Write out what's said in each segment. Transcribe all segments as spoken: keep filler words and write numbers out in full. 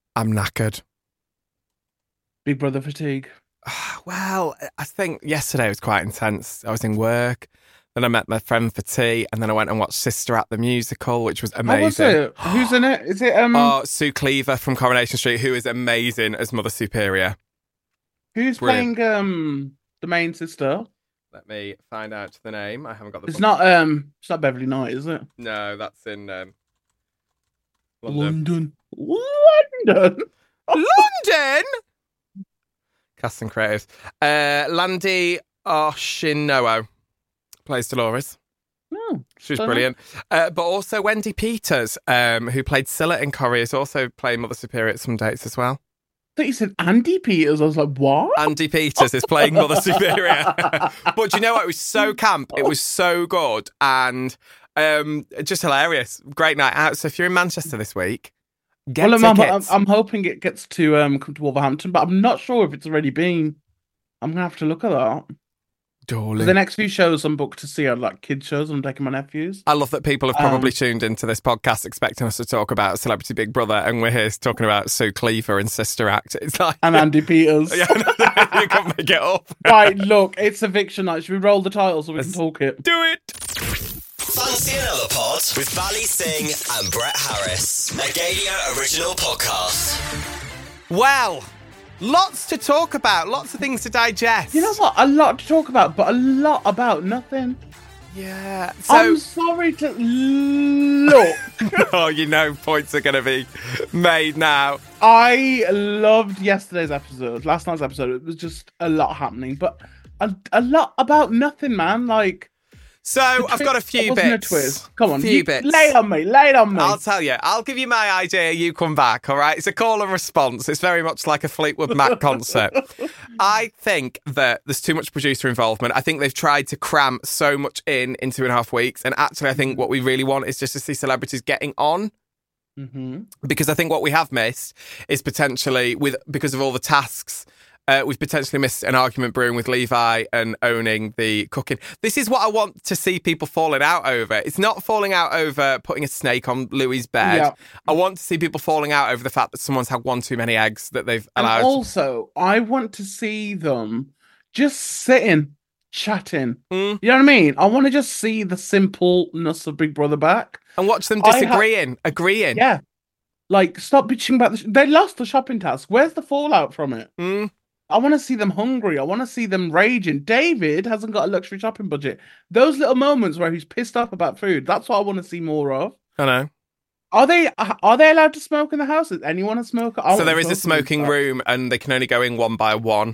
I'm knackered. Big Brother fatigue. Well, I think yesterday was quite intense. I was in work, then I met my friend for tea, and then I went and watched Sister Act the musical, which was amazing. How was it? Who's in it? Is it um? Oh, Sue Cleaver from Coronation Street, who is amazing as Mother Superior. Who's Brilliant. playing um the main sister? Let me find out the name. I haven't got the. It's book. not um. It's not Beverly Knight, is it? No, that's in um, London. London. London. London. Cast and creatives. Uh, Landy Oshinowo plays Dolores. Oh, She was so brilliant. Uh, but also Wendy Peters, um, who played Scylla in Corrie, is also playing Mother Superior at some dates as well. I thought you said Andy Peters. I was like, what? Andy Peters is playing Mother Superior. But you know what? It was so camp. It was so good. And um, just hilarious. Great night out. So if you're in Manchester this week, get Well, I'm, I'm, tickets. I'm hoping it gets to um come to Wolverhampton, but I'm not sure if it's already been. I'm gonna have to look at that. Darling. The next few shows I'm booked to see are like kids shows. I'm taking my nephews. I love that people have probably Um, tuned into this podcast expecting us to talk about Celebrity Big Brother, and we're here talking about Sue Cleaver and Sister Act. It's like, And Andy Peters. yeah, you can't make it up. Right, look, it's eviction night. Should we roll the title so we Let's- can talk it? Do it. Fancy another pod with Bally Singh and Brett Harris, a Gadio original podcast. Well, lots to talk about, lots of things to digest. You know what? A lot to talk about, but a lot about nothing. Yeah. So, I'm sorry to look. oh, you know, points are going to be made now. I loved yesterday's episode, last night's episode. It was just a lot happening, but a, a lot about nothing, man. Like, So I've got a few it wasn't bits. A twist. Come on, few you, bits. lay it on me, lay it on me. I'll tell you. I'll give you my idea. You come back, all right? It's a call and response. It's very much like a Fleetwood Mac concert. I think that there's too much producer involvement. I think they've tried to cram so much in in two and a half weeks. And actually, I think what we really want is just to see celebrities getting on. Mm-hmm. Because I think what we have missed is potentially, with because of all the tasks, uh, we've potentially missed an argument brewing with Levi and owning the cooking. This is what I want to see people falling out over. It's not falling out over putting a snake on Louis's bed. Yeah. I want to see people falling out over the fact that someone's had one too many eggs that they've And allowed. also, I want to see them just sitting, chatting. Mm. You know what I mean? I want to just see the simpleness of Big Brother back. And watch them I ha- disagreeing, agreeing. Yeah. Like, stop bitching about the... Sh- they lost the shopping task. Where's the fallout from it? Mm. I want to see them hungry. I want to see them raging. David hasn't got a luxury shopping budget. Those little moments where he's pissed off about food, that's what I want to see more of. I know. Are they are they allowed to smoke in the house? Is anyone a smoker? I So want there is a smoking smoking stuff. room and they can only go in one by one.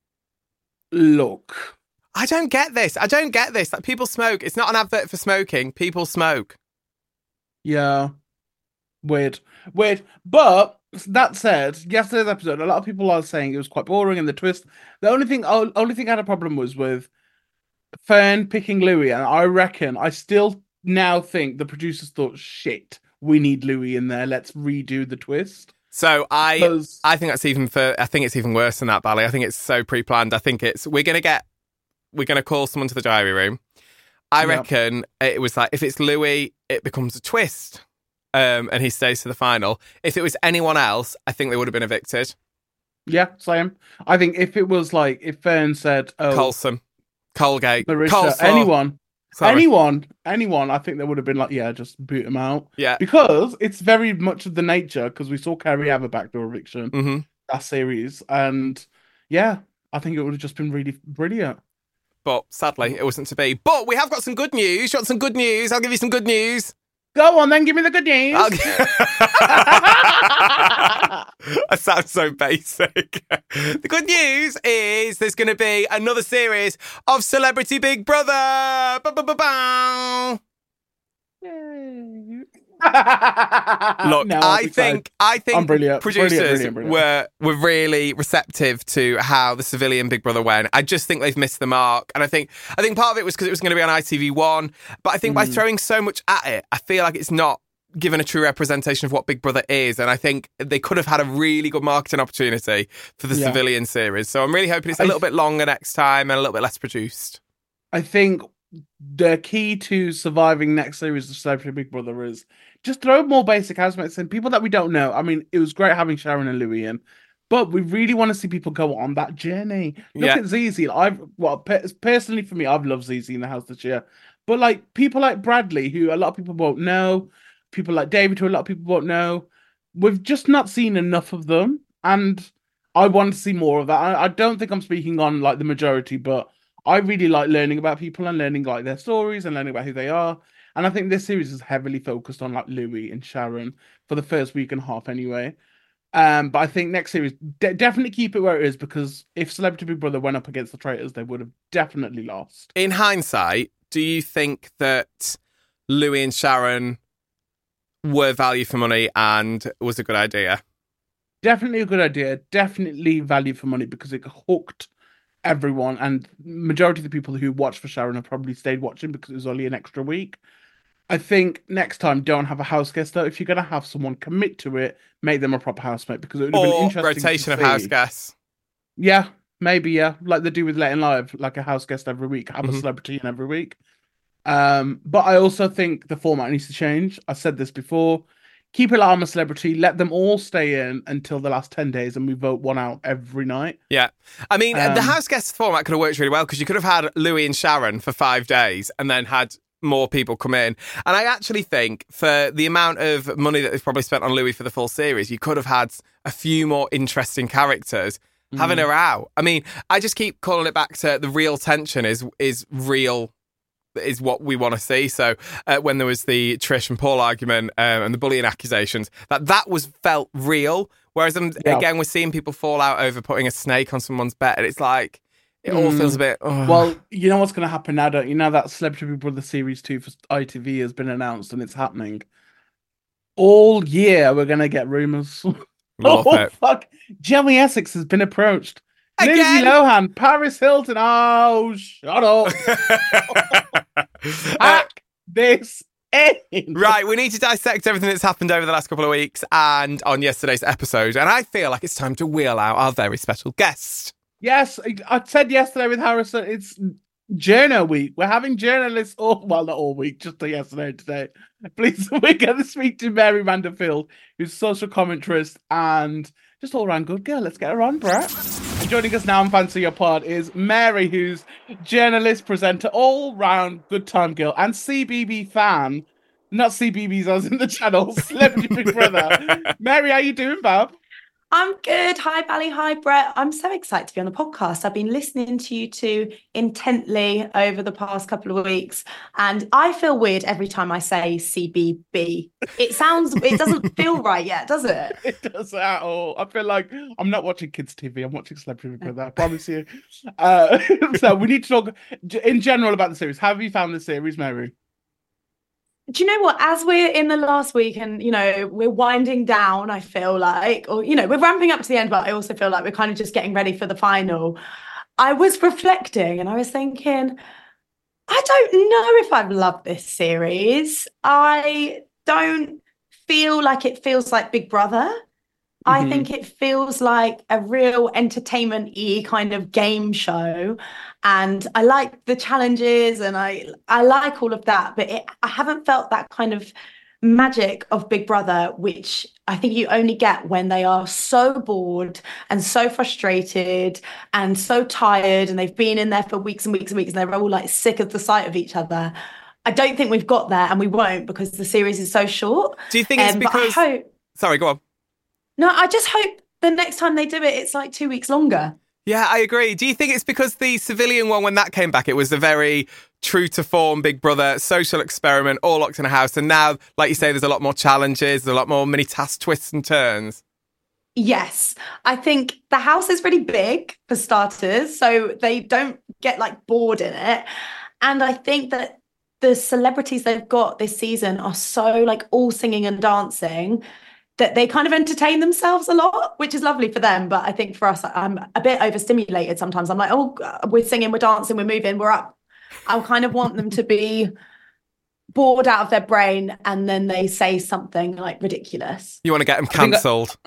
Look. I don't get this. I don't get this. Like, people smoke. It's not an advert for smoking. People smoke. Yeah. Weird. Weird. But that said, yesterday's episode, a lot of people are saying it was quite boring and the twist. The only thing o- only thing I had a problem was with Fern picking Louis, and I reckon I still now think the producers thought, shit, we need Louis in there. Let's redo the twist. So I 'Cause- I think that's even for I think it's even worse than that, Bally. I think it's so pre-planned. I think it's we're gonna get we're gonna call someone to the diary room. I Yeah. reckon it was like if it's Louis, it becomes a twist. Um, and he stays to the final. If it was anyone else, I think they would have been evicted. Yeah, same. I think if it was like if Fern said, "Oh, Colson, Colgate, Marissa, Coleslaw. anyone, Sorry. anyone, anyone," I think they would have been like, "Yeah, just boot him out." Yeah. Because it's very much of the nature. Because we saw Carrie have a backdoor eviction Mm-hmm. that series, and yeah, I think it would have just been really brilliant. But sadly, it wasn't to be. But we have got some good news. You want some good news? I'll give you some good news. Go on, then give me the good news. I'll g- I sound so basic. The good news is there's going to be another series of Celebrity Big Brother. Ba-ba-ba-bow. Yay. Look, No, I'm I excited. think I think I'm brilliant. producers Brilliant, brilliant, brilliant. were were really receptive to how the civilian Big Brother went. I just think they've missed the mark, and I think I think part of it was because it was going to be on I T V one, but I think by Mm. throwing so much at it, I feel like it's not given a true representation of what Big Brother is, and I think they could have had a really good marketing opportunity for the Yeah. civilian series. So I'm really hoping it's a I little th- bit longer next time and a little bit less produced. I think the key to surviving next series of Celebrity Big Brother is just throw more basic housemates in, people that we don't know. I mean, it was great having Sharon and Louis in, but we really want to see people go on that journey. Look Yeah. at Zizi. I've well, pe- personally for me, I've loved Zizi in the house this year. But like people like Bradley, who a lot of people won't know, people like David, who a lot of people won't know, we've just not seen enough of them, and I want to see more of that. I, I don't think I'm speaking on like the majority, but I really like learning about people and learning like their stories and learning about who they are. And I think this series is heavily focused on like Louis and Sharon for the first week and a half anyway. Um, but I think next series de- definitely keep it where it is, because if Celebrity Big Brother went up against the Traitors, they would have definitely lost. In hindsight, do you think that Louis and Sharon were value for money and was a good idea? Definitely a good idea. Definitely value for money, because it hooked everyone, and majority of the people who watched for Sharon have probably stayed watching because it was only an extra week. I think next time don't have a house guest though. If you're gonna have someone commit to it, make them a proper housemate, because it would have been Or interesting. rotation to of house see. guests. Yeah, maybe, yeah. Like they do with Letting Live, like a house guest every week, have Mhm. a celebrity in every week. Um, but I also think the format needs to change. I said this before. Keep it like I'm a Celebrity, let them all stay in until the last ten days, and we vote one out every night. Yeah. I mean, the Um, house guest format could have worked really well, because you could have had Louis and Sharon for five days and then had more people come in. And I actually think for the amount of money that they've probably spent on Louis for the full series, you could have had a few more interesting characters having Mm. her out. I mean, I just keep calling it back to the real tension is is real, is what we want to see. So uh, when there was the Trish and Paul argument um, and the bullying accusations, that that was felt real. Whereas um, Yeah. again, we're seeing people fall out over putting a snake on someone's bed. And it's like, it all Mm. feels a bit... oh. Well, you know what's going to happen now, don't you? Now that Celebrity Big Brother Series two for I T V has been announced and it's happening, all year we're going to get rumours. Love Oh, it. fuck. Joey Essex has been approached. Again? Lindsay Lohan, Paris Hilton. Oh, shut up. Uh, Hack this in. right, we need to dissect everything that's happened over the last couple of weeks and on yesterday's episode. And I feel like it's time to wheel out our very special guest. Yes, I said yesterday with Harrison, it's journal week. We're having journalists all, well, not all week, just yesterday and today. Please, we're going to speak to Mary Vanderfield, who's social commentarist and just all around good girl. Let's get her on, Brett. And joining us now on Fancy Your Pod is Mary, who's journalist, presenter, all round good time girl, and C B B fan. Not C B Bs as in the channel, Celebrity Big Brother. Mary, how you doing, Bob? I'm good. Hi, Bally. Hi, Brett. I'm so excited to be on the podcast. I've been listening to you two intently over the past couple of weeks, and I feel weird every time I say C B B. It sounds, it doesn't feel right yet, does it? It doesn't at all. I feel like I'm not watching kids' T V. I'm watching Celebrity Big Brother. I promise you. Uh, so we need to talk in general about the series. How have you found the series, Mary? Do you know what? As we're in the last week and, you know, we're winding down, I feel like, or, you know, we're ramping up to the end, but I also feel like we're kind of just getting ready for the final. I was reflecting and I was thinking, I don't know if I've loved this series. I don't feel like it feels like Big Brother. I Mhm. think it feels like a real entertainment-y kind of game show. And I like the challenges and I I like all of that, but it, I haven't felt that kind of magic of Big Brother, which I think you only get when they are so bored and so frustrated and so tired and they've been in there for weeks and weeks and weeks and they're all like sick of the sight of each other. I don't think we've got there, and we won't, because the series is so short. Do you think it's Um, but I because... hope, Sorry, go on. no, I just hope the next time they do it, it's like two weeks longer. Yeah, I agree. Do you think it's because the civilian one, when that came back, it was a very true to form Big Brother social experiment, all locked in a house, and now, like you say, there's a lot more challenges, there's a lot more mini task twists and turns? Yes, I think the house is really big for starters, so they don't get like bored in it. And I think that the celebrities they've got this season are so like all singing and dancing that they kind of entertain themselves a lot, which is lovely for them. But I think for us, I'm a bit overstimulated sometimes. I'm like, oh, we're singing, we're dancing, we're moving, we're up. I kind of want them to be bored out of their brain and then they say something like ridiculous. You want to get them think that- cancelled?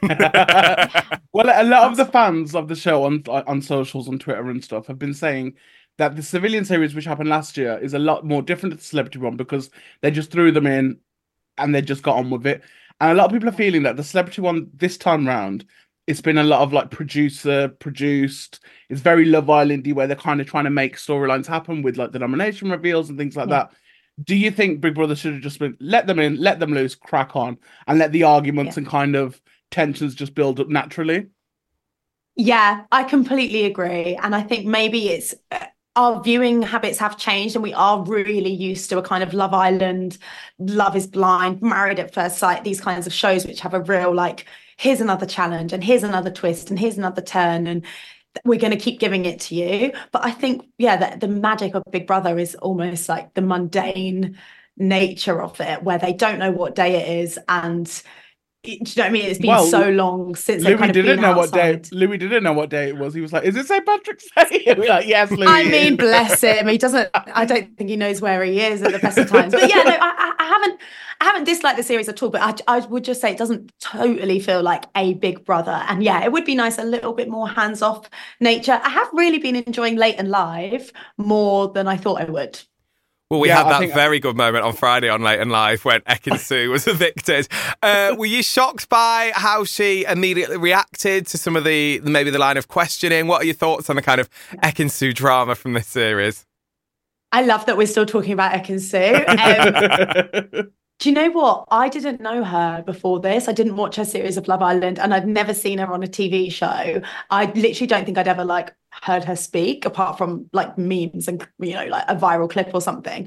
Well, a lot of the fans of the show on on socials, on Twitter and stuff, have been saying that the civilian series, which happened last year, is a lot more different to the celebrity one, because they just threw them in and they just got on with it. And a lot of people are feeling that the celebrity one this time round, it's been a lot of like producer produced. It's very Love Island-y, where they're kind of trying to make storylines happen with like the nomination reveals and things like Yeah. that. Do you think Big Brother should have just been let them in, let them loose, crack on, and let the arguments Yeah. and kind of tensions just build up naturally? Yeah, I completely agree. And I think maybe it's uh, our viewing habits have changed, and we are really used to a kind of Love Island, Love is Blind, Married at First Sight, these kinds of shows which have a real like, here's another challenge and here's another twist and here's another turn, and we're going to keep giving it to you. But I think, yeah, that the magic of Big Brother is almost like the mundane nature of it, where they don't know what day it is, and it, do you know what I mean? It's been Well, so long since Louis they've kind of didn't been know what day. outside. Louis didn't know what day it was. He was like, "Is it Saint Patrick's Day?" And we're like, "Yes, Louis." I it mean, is." bless him. He doesn't. I don't think he knows where he is at the best of times. But yeah, no, I, I I haven't. I haven't disliked the series at all. But I, I would just say it doesn't totally feel like a Big Brother. And yeah, it would be nice a little bit more hands-off nature. I have really been enjoying Late and Live more than I thought I would. Well, we Yeah, had I that think- very good moment on Friday on Late and Live when Ekin-Su was evicted. Uh, were you shocked by how she immediately reacted to some of the maybe the line of questioning? What are your thoughts on the kind of Ekin-Su drama from this series? I love that we're still talking about Ekin-Su. Um, do you know what? I didn't know her before this. I didn't watch her series of Love Island, and I'd never seen her on a T V show. I literally don't think I'd ever like heard her speak, apart from like memes and, you know, like a viral clip or something.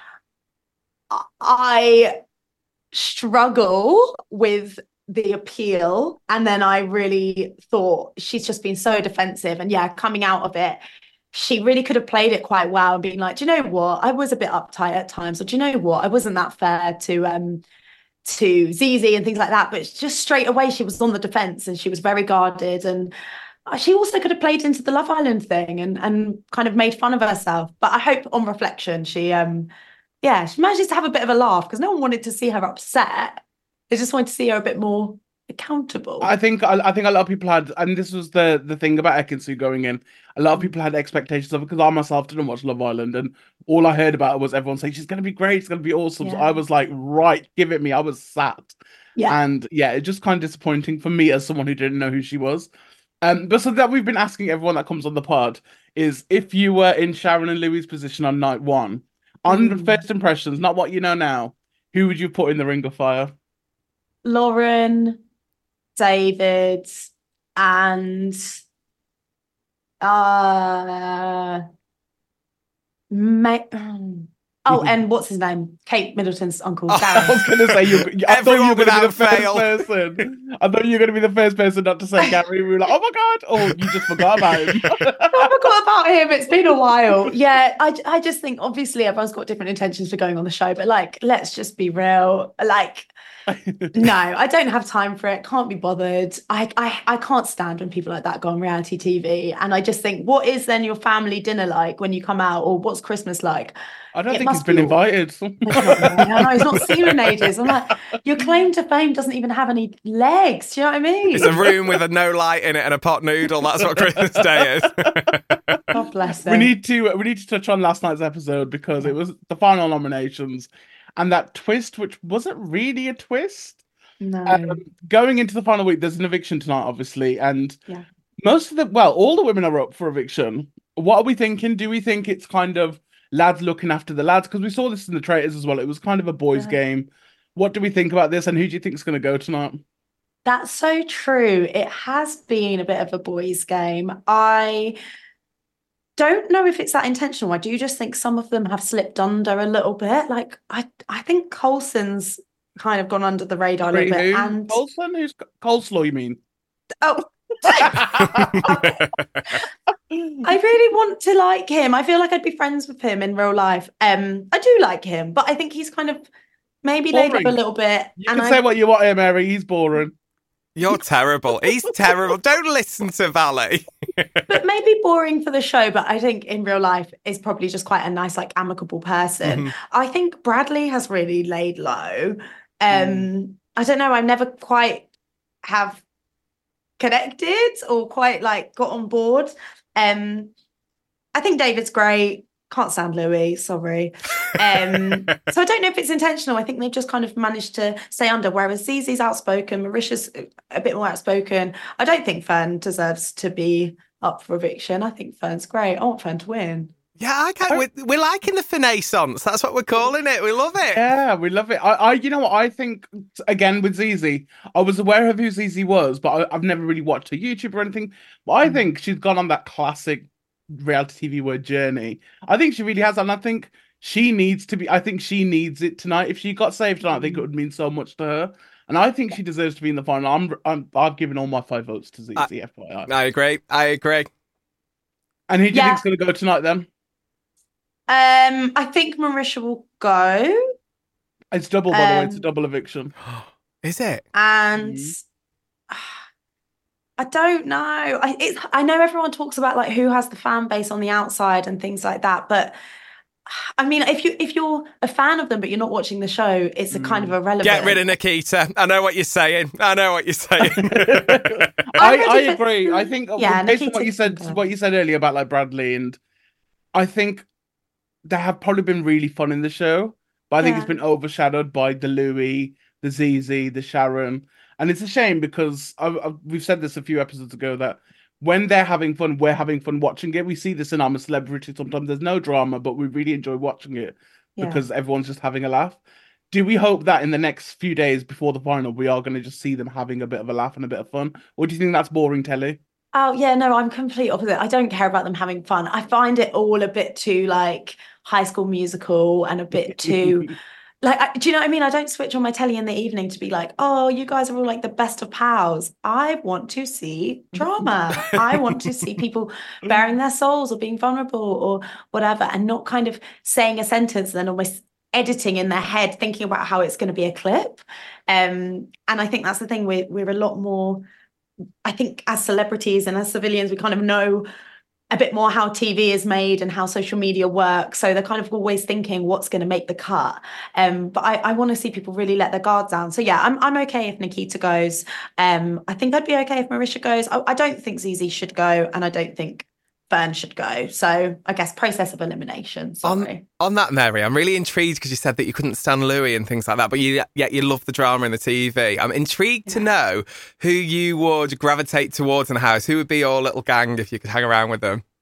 I struggle with the appeal, and then I really thought she's just been so defensive, and yeah, coming out of it, she really could have played it quite well and being like, do you know what? I was a bit uptight at times, or do you know what? I wasn't that fair to um to Zizi and things like that. But just straight away, she was on the defense and she was very guarded. And she also could have played into the Love Island thing and and kind of made fun of herself. But I hope on reflection, she um yeah, she manages to have a bit of a laugh, because no one wanted to see her upset. They just wanted to see her a bit more accountable. I think I, I think a lot of people had, and this was the the thing about Ekin-Su going in. A lot of people had expectations of it, because I myself didn't watch Love Island, and all I heard about it was everyone saying she's going to be great, she's going to be awesome. So Yeah. I was like, right, give it me. I was sat, Yeah. and yeah, it's just kind of disappointing for me as someone who didn't know who she was. Um, but so that we've been asking everyone that comes on the pod is, if you were in Sharon and Louis' position on night one, on Mm. first impressions, not what you know now, who would you put in the Ring of Fire? Lauren, David, and uh, Ma- oh, and what's his name? Kate Middleton's uncle, Oh, I was Gary. going to say, you, I thought you were Everyone going to be the without first fail. person. I thought you were going to be the first person not to say Gary. We were like, oh my God. Oh, you just forgot about him. I forgot about him. It's been a while. Yeah, I, I just think obviously everyone's got different intentions for going on the show, but like, let's just be real. Like, no, I don't have time for it. Can't be bothered. I, I I can't stand when people like that go on reality T V. And I just think, what is then your family dinner like when you come out, or what's Christmas like? I don't It think he's must been be- invited. I know he's not seen in ages. I'm like, your claim to fame doesn't even have any legs. Do you know what I mean? It's a room with a no light in it and a pot noodle. That's what Christmas Day is. God bless him. we need to we need to touch on last night's episode, because it was the final nominations, and that twist, which wasn't really a twist. No. Um, going into the final week, there's an eviction tonight, obviously, and Yeah. most of the well, all the women are up for eviction. What are we thinking? Do we think it's kind of lads looking after the lads? Because we saw this in the traitors as well. It was kind of a boys' Yeah. game. What do we think about this, and who do you think is going to go tonight? That's so true. It has been a bit of a boys' game. I don't know if it's that intentional. I do just think some of them have slipped under a little bit. Like I, I think Coulson's kind of gone under the radar a little bit. Who? And Coulson? Who's coleslaw? You mean? oh, I really want to like him. I feel like I'd be friends with him in real life. Um, I do like him, but I think he's kind of maybe laid up Boring. a little bit. You and can I, say what you want here, Mary. He's boring. You're terrible. He's terrible. Don't listen to Valley. but maybe boring for the show, but I think in real life is probably just quite a nice, like amicable person. Mhm. I think Bradley has really laid low. Um, Mm. I don't know, I never quite have connected or quite like got on board. Um, I think David's great. Can't stand Louis, sorry. Um, so I don't know if it's intentional. I think they've just kind of managed to stay under, whereas Zizi's outspoken, Marisha's a bit more outspoken. I don't think Fern deserves to be up for eviction. I think Fern's great. I want Fern to win. Yeah, I can't. We're, we're liking the finessance. That's what we're calling it. We love it. Yeah, we love it. I, I you know what? I think, again, with Zizi, I was aware of who Zizi was, but I, I've never really watched her YouTube or anything. But I think she's gone on that classic reality T V word journey. I think she really has. And I think she needs to be, I think she needs it tonight. If she got saved tonight, I think it would mean so much to her. And I think she deserves to be in the final. I'm, I'm, I've given all my five votes to Zizi, F Y I. I agree. I agree. And who do you Yeah. think's going to go tonight then? Um, I think Marisha will go, It's double, by the way. It's a Um, double eviction. Is it? and I don't know. I it's, I know everyone talks about like who has the fan base on the outside and things like that, but I mean, if you if you're a fan of them but you're not watching the show, it's a kind of irrelevant. Get rid of Nikita. I know what you're saying. I know what you're saying. I, I'm ready I for- agree. I think Yeah, based on what Nikita you said, can go. what you said earlier about like Bradley, and I think they have probably been really fun in the show, but I think it's Yeah. been overshadowed by the Louis, the Zizi, the Sharon, and it's a shame because I, I, we've said this a few episodes ago that when they're having fun, we're having fun watching it. We see this in I'm a Celebrity. Sometimes there's no drama, but we really enjoy watching it Yeah. because everyone's just having a laugh. Do we hope that in the next few days before the final, we are going to just see them having a bit of a laugh and a bit of fun? Or do you think that's boring telly? Oh yeah, no, I'm complete opposite. I don't care about them having fun. I find it all a bit too like High School Musical and a bit too like I, do you know what I mean? I don't switch on my telly in the evening to be like, oh, you guys are all like the best of pals. I want to see drama. I want to see people bearing their souls or being vulnerable or whatever, and not kind of saying a sentence and then almost editing in their head, thinking about how it's going to be a clip. Um, and I think that's the thing. We're we're a lot more. I think as celebrities and as civilians, we kind of know a bit more how T V is made and how social media works. So they're kind of always thinking what's going to make the cut. Um, but I, I want to see people really let their guard down. So yeah, I'm I'm okay if Nikita goes. Um, I think I'd be okay if Marisha goes. I, I don't think Zizi should go, and I don't think Fern should go. So I guess process of elimination. Sorry. On, on that, Mary, I'm really intrigued because you said that you couldn't stand Louis and things like that, but you, yet you love the drama in the T V. I'm intrigued to know who you would gravitate towards in the house. Who would be your little gang if you could hang around with them?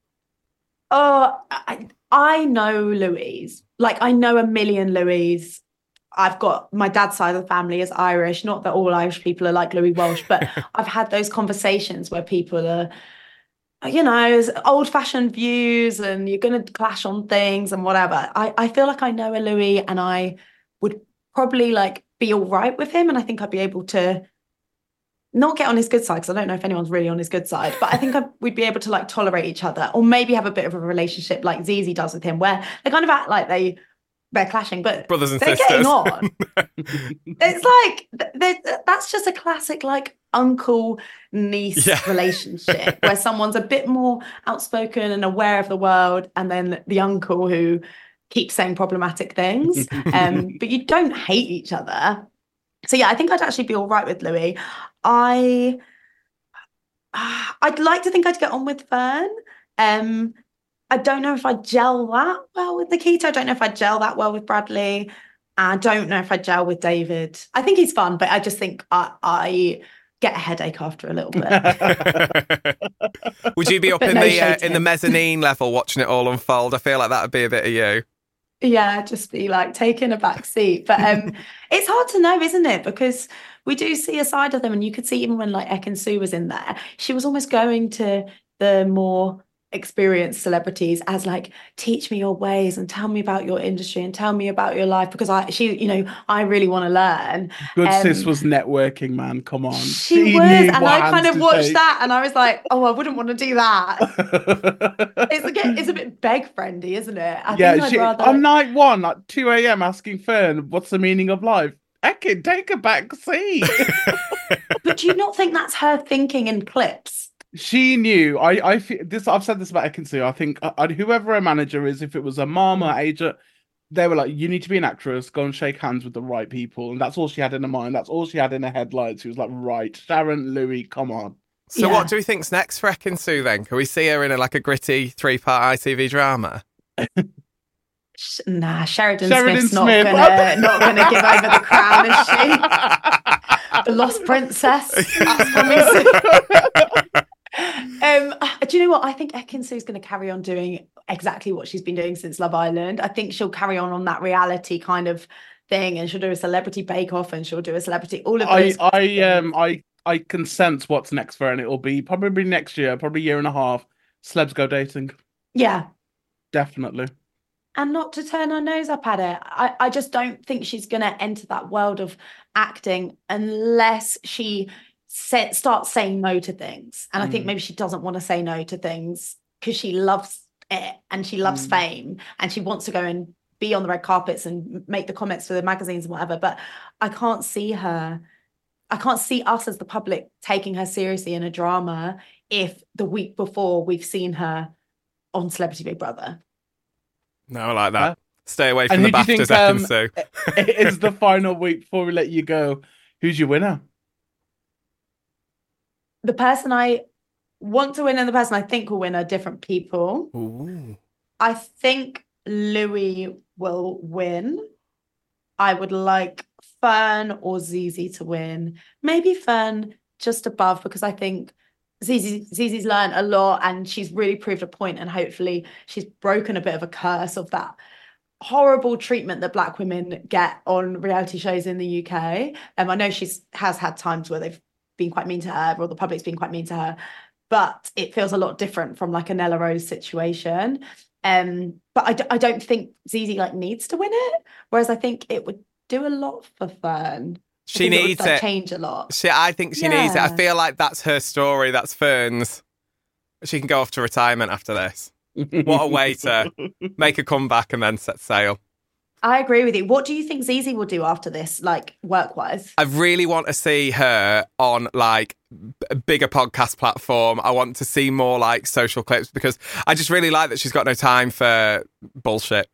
Oh, I, I know Louise. Like, I know a million Louise. I've got my dad's side of the family is Irish. Not that all Irish people are like Louis Walsh, but I've had those conversations where people are, you know, old-fashioned views and you're going to clash on things and whatever. I, I feel like I know a Louis and I would probably like be all right with him. And I think I'd be able to not get on his good side, because I don't know if anyone's really on his good side, but I think I, we'd be able to like tolerate each other, or maybe have a bit of a relationship like Zizi does with him, where they kind of act like they they're clashing, but Brothers and they're sisters. getting on. It's like th- that's just a classic like uncle niece Yeah. relationship where someone's a bit more outspoken and aware of the world, and then the uncle who keeps saying problematic things, um, but you don't hate each other. So yeah, I think I'd actually be all right with Louis. I, I'd like to think I'd get on with Fern. Um, I don't know if I'd gel that well with Nikita. I don't know if I'd gel that well with Bradley. I don't know if I'd gel with David. I think he's fun, but I just think I, I get a headache after a little bit. Would you be up But in no the shade uh, to in the him. mezzanine level watching it all unfold? I feel like that would be a bit of you. Yeah, just be like taking a back seat. But um, it's hard to know, isn't it? Because we do see a side of them, and you could see even when like Ekin Su was in there, she was almost going to the more experienced celebrities as like, teach me your ways and tell me about your industry and tell me about your life, because I, she, you know, I really want to learn. Good Um, sis was networking, man. Come on. She, knew was, and what I hands kind of to watched shake. that, and I was like, oh, I wouldn't want to do that. It's again, it's a bit beg friendly, isn't it? I yeah, think I'd she, rather. on night one at two a.m. asking Fern, what's the meaning of life? Ekin, take a back seat. But do you not think that's her thinking in clips? She knew. I, I feel this. I've said this about Ekin Su. I think uh, whoever her manager is, if it was a mom or agent, they were like, "You need to be an actress. Go and shake hands with the right people." And that's all she had in her mind. That's all she had in her headlights. She was like, "Right, Sharon, Louis, come on." So Yeah. what do we think's next for Ekin Su then? Can we see her in a, like a gritty three-part I T V drama? Sh- Nah, Sheridan, Sheridan Smith's Smith. not gonna not gonna give over the crown, is she? The Lost Princess. That's coming soon. Um, do you know what? I think Ekin Su's going to carry on doing exactly what she's been doing since Love Island. I think she'll carry on on that reality kind of thing, and she'll do a celebrity bake off, and she'll do a celebrity. All of I, those. I, um, I, I can sense what's next for her, and it will be probably next year, probably a year and a half. Celebs go dating, Yeah. definitely. And not to turn her nose up at it. I, I just don't think she's going to enter that world of acting unless she sa- starts saying no to things. And I think Mm. maybe she doesn't want to say no to things because she loves it and she loves Mm. fame and she wants to go and be on the red carpets and make the comments for the magazines and whatever. But I can't see her. I can't see us as the public taking her seriously in a drama if the week before we've seen her on Celebrity Big Brother. No, I like that. Huh? Stay away from And the who do you BAFTAs, think, Ekin um, Su. It is the final week before we let you go. Who's your winner? The person I want to win and the person I think will win are different people. Ooh. I think Louis will win. I would like Fern or Zizi to win. Maybe Fern just above, because I think Zizi, Zizi's learned a lot and she's really proved a point, and hopefully she's broken a bit of a curse of that horrible treatment that Black women get on reality shows in the U K. Um, I know she's has had times where they've been quite mean to her, or the public's been quite mean to her, but it feels a lot different from like a Nella Rose situation. Um, but I, d- I don't think Zizi like needs to win it, whereas I think it would do a lot for Fern. I She think it would, needs like, it. change a lot. She, I think she needs it. I Yeah. feel like that's her story. That's Fern's. She can go off to retirement after this. What a way to make a comeback and then set sail. I agree with you. What do you think Zizi will do after this, like work-wise? I really want to see her on like a bigger podcast platform. I want to see more like social clips because I just really like that she's got no time for bullshit.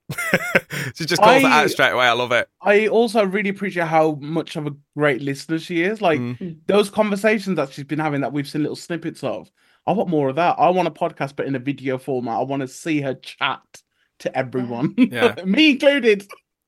She just calls it I- out straight away. I love it. I also really appreciate how much of a great listener she is. Like Mm. those conversations that she's been having that we've seen little snippets of. I want more of that. I want a podcast, but in a video format. I want to see her chat to everyone, Yeah. me included.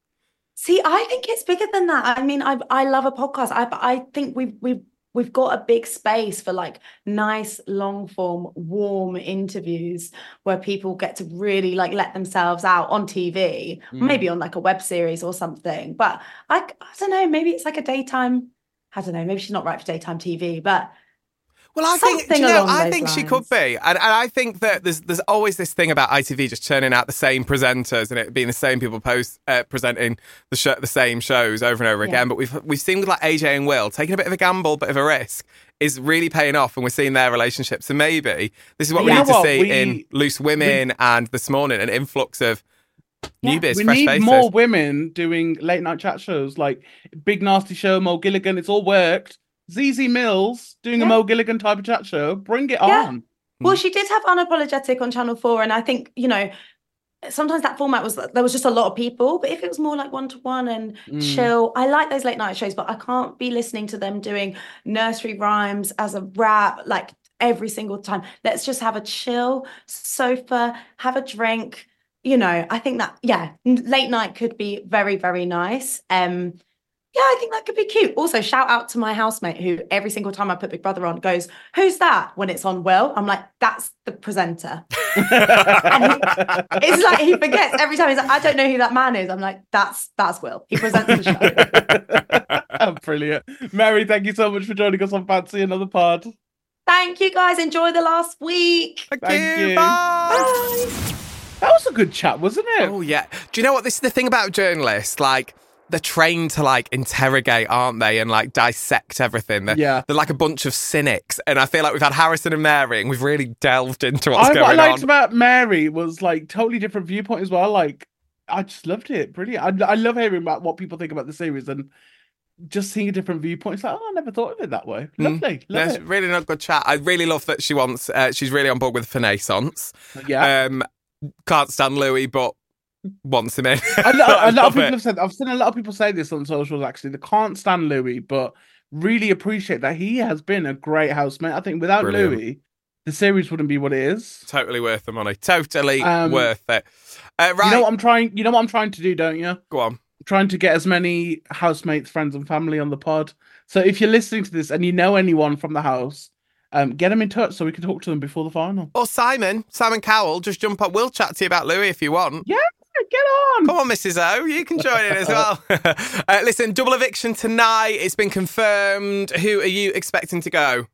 See, I think it's bigger than that. I mean, I I love a podcast. I I think we've we've we've got a big space for like nice, long form, warm interviews where people get to really like let themselves out on T V, Mm. maybe on like a web series or something. But I I don't know, maybe it's like a daytime. I don't know, maybe she's not right for daytime T V, but Well, I think do Something you know, along I those think she lines. could be, and, and I think that there's there's always this thing about I T V just churning out the same presenters and it being the same people post uh, presenting the show, the same shows over and over Yeah. again. But we've we've seen with like A J and Will taking a bit of a gamble, bit of a risk is really paying off, and we're seeing their relationships. So maybe this is what we You need know to what? see We- in Loose Women and This Morning, an influx of Yeah. new biz, We fresh need faces. more women doing late night chat shows like Big Nasty Show, Mo Gilligan. It's all worked. Z Z Mills doing a Yeah. Mo Gilligan type of chat show. Bring it Yeah. on. well, she did have Unapologetic on Channel four, and I think, you know, sometimes that format was there was just a lot of people, but if it was more like one to one and Mm. chill, I like those late night shows, but I can't be listening to them doing nursery rhymes as a rap like every single time. Let's just have a chill sofa, have a drink. You know, I think that yeah, n- late night could be very, very nice. Um, yeah, I think that could be cute. Also, shout out to my housemate who every single time I put Big Brother on goes, "Who's that?" When it's on Will, I'm like, "That's the presenter." It's like he forgets every time. He's like, "I don't know who that man is." I'm like, "That's that's Will. He presents the show." Brilliant. Mary, thank you so much for joining us on Fancy Another Pod. Thank you guys. Enjoy the last week. Thank, Thank you. you. Bye. Bye. That was a good chat, wasn't it? Oh yeah. Do you know what? This is the thing about journalists. Like they're trained to like interrogate, aren't they, and like dissect everything. They're, Yeah. they're like a bunch of cynics, and I feel like we've had Harrison and Mary, and we've really delved into what's I, what I going liked on. about Mary was like totally different viewpoint as well. Like I just loved it. Brilliant. I, I love hearing about what people think about the series and just seeing a different viewpoint. It's like, oh, I never thought of it that way. Lovely. Yeah, Love it's really not good chat. I really love that she wants. Uh, she's really on board with Finessence. it. Yeah. Um, can't stand Louis, but wants him in. a lot, a I lot of love people it. have said, I've seen a lot of people say this on socials actually. They can't stand Louis, but really appreciate that he has been a great housemate. I think without Brilliant. Louis, the series wouldn't be what it is. Totally worth the money. Totally Um, worth it. Uh, right. You know what I'm trying. You know what I'm trying to do, don't you? Go on. I'm trying to get as many housemates, friends, and family on the pod. So if you're listening to this and you know anyone from the house, um, get them in touch so we can talk to them before the final. Or Simon, Simon Cowell, just jump up. We'll chat to you about Louis if you want. Yeah, get on. Come on, Missus O, you can join in as well. uh, listen, double eviction tonight. It's been confirmed. Who are you expecting to go?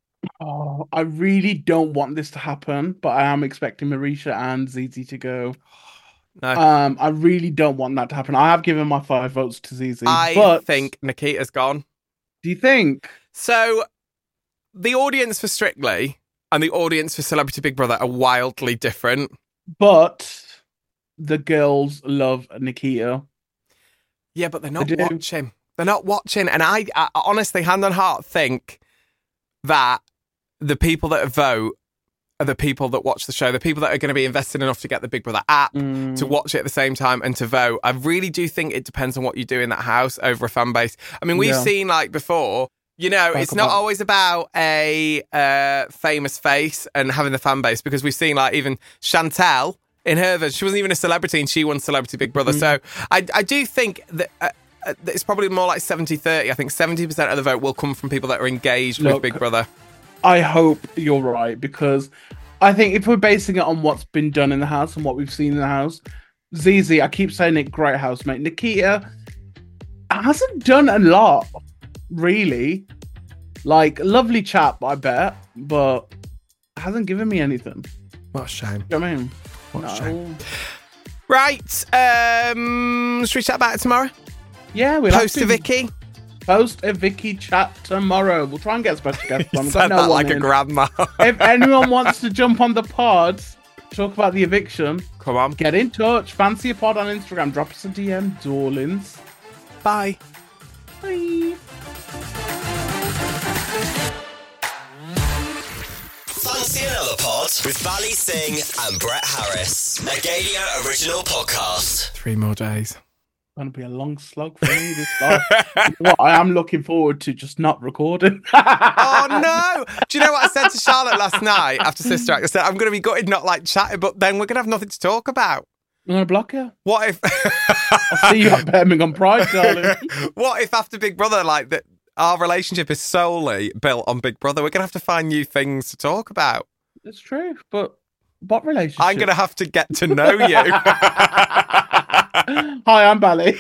Oh, I really don't want this to happen, but I am expecting Marisha and Zizi to go. No. Um, I really don't want that to happen. I have given my five votes to Zizi. I but think Nikita's gone. Do you think? So, the audience for Strictly and the audience for Celebrity Big Brother are wildly different. But the girls love Nikita. Yeah, but they're not They do. watching. They're not watching. And I, I honestly, hand on heart, think that the people that vote are the people that watch the show, the people that are going to be invested enough to get the Big Brother app, Mm. to watch it at the same time and to vote. I really do think it depends on what you do in that house over a fan base. I mean, we've Yeah. seen like before, you know, Talk it's not about- always about a uh, famous face and having the fan base, because we've seen like even Chantel in her version, she wasn't even a celebrity and she won Celebrity Big Brother. Mm. So I, I do think that uh, uh, that it's probably more like seventy thirty. I think seventy percent of the vote will come from people that are engaged with Look, Big Brother. I hope you're right, because I think if we're basing it on what's been done in the house and what we've seen in the house, Zizi, I keep saying it, great housemate. Nikita hasn't done a lot, really. Like, lovely chap, I bet, but hasn't given me anything. What a shame. You know what I mean? What a No. shame. Right. Um, should we chat about it tomorrow? Yeah, we'll Post have to Vicky. Post a Vicky chat tomorrow. We'll try and get a special guest You on. We've said got no that one like a in. grandma. If anyone wants to jump on the pod, talk about the eviction, Come on. get in touch. Fancy a pod on Instagram. Drop us a D M, darlings. Bye. Bye. Fancy another pod with Bally Singh and Brett Harris. A Gadio original podcast. Three more days. Gonna be a long slog for me this time. What I am looking forward to just not recording. Oh no! Do you know what I said to Charlotte last night after Sister Act? I said I'm going to be gutted not like chatting, but then we're going to have nothing to talk about. I'm gonna block you. What if? I'll see you at Birmingham Pride, darling. What if after Big Brother, like that, our relationship is solely built on Big Brother? We're going to have to find new things to talk about. It's true, but what relationship? I'm going to have to get to know you. Hi, I'm Bally.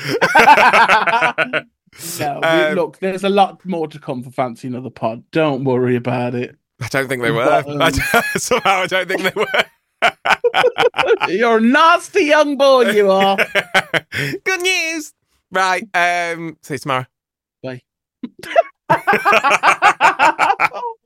No, we- Um, look, there's a lot more to come for Fancy Another Pod. Don't worry about it. I don't think they were. But, um, I don't- somehow I don't think they were. You're a nasty young boy, you are. Good news. Right. Um, see you tomorrow. Bye.